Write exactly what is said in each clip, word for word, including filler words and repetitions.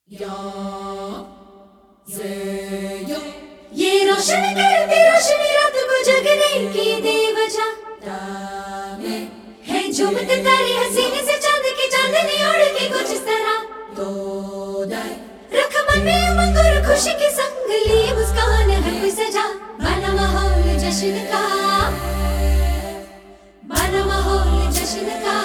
ये रोशन करती रोशनी रात को जगने की देवजा है झूमते तारे हसीने से चांद की चांदनी उड़ के कुछ इस तरह रख मन में उमंग और खुशी के संग लिए मुस्कान है कोई सजा बना माहौल जश्न का बना माहौल जश्न का।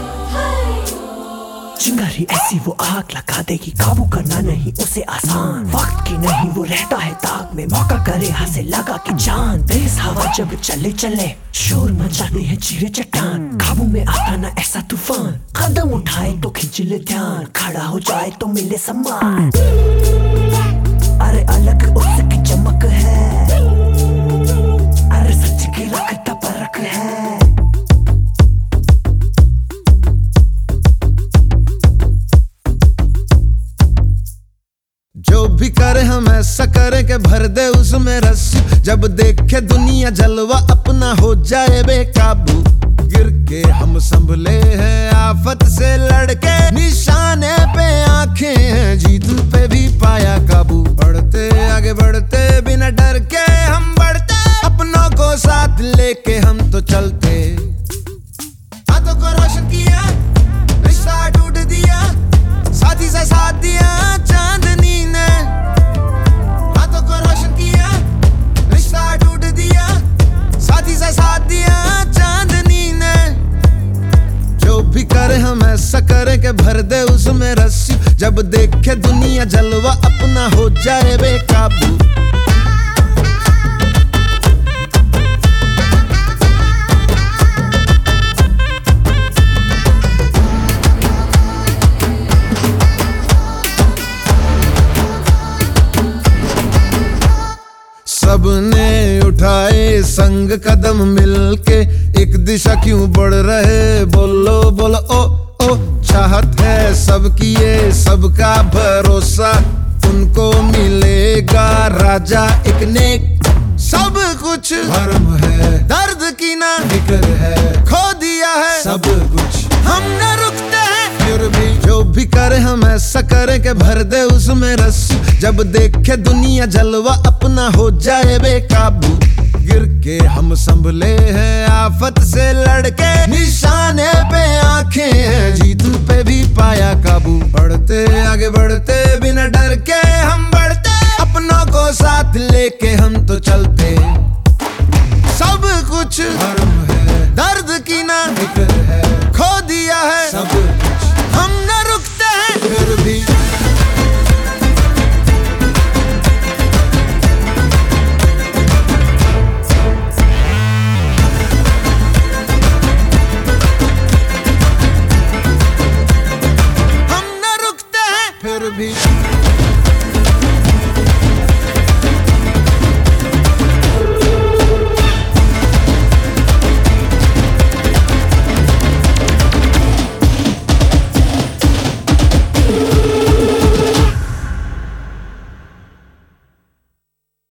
चिंगारी ऐसी वो आग लगा देगी, काबू करना नहीं उसे आसान, वक्त की नहीं वो रहता है ताक में, मौका करे हाथ लगा के जान। तेज हवा जब चले चले शोर मचाती है चीरे चट्टान, काबू में आता ना ऐसा तूफान, कदम उठाए तो खींच ले ध्यान, खड़ा हो जाए तो मिले सम्मान। अरे अलग उसकी चमक है, अरे सच की रखता परख है। जो भी करे हम ऐसा करें कि भर दे उसमें रस, जब देखे दुनिया जलवा अपना हो जाए बेकाबू। गिर के हम संभले हैं आफत से लड़के, निशाने पे आंखें हैं जीत पे भी पाया काबू। बढ़ते आगे बढ़ते बिना डर के हम बढ़ते, अपनों को साथ लेके हम तो चलते। हाथों को रोशन किया रिश्ता टूट दिया, साथी से साथ दिया चांदनी ने। हाथों को रोशन किया रिश्ता टूट दिया, साथी से साथ दिया चांदनी ने। जो भी करे हम ऐसा करें कि भर दे उसमें रस्सी, जब देखे दुनिया जलवा अपना हो जाए बेकाबू। सबने उठाए संग कदम मिलके, एक दिशा क्यों बढ़ रहे बोलो बोलो ओ ओ। चाहत है सबकी ये सबका भरोसा, उनको मिलेगा राजा एक नेक। सब कुछ भरम है दर्द की ना फिक्र है, खो दिया है सब कुछ हम न रुकते हैं फिर भी। जो भी करे हम ऐसा करें कि भर दे उसमें रस, जब देखे दुनिया जलवा अपना हो जाए बेकाबू। गिर के हम संभले हैं आफत से लड़के, निशाने पे आंखें हैं जीत पे भी पाया काबू। बढ़ते आगे बढ़ते बिना डर के हम बढ़ते, अपनों को साथ लेके हम तो चलते। सब कुछ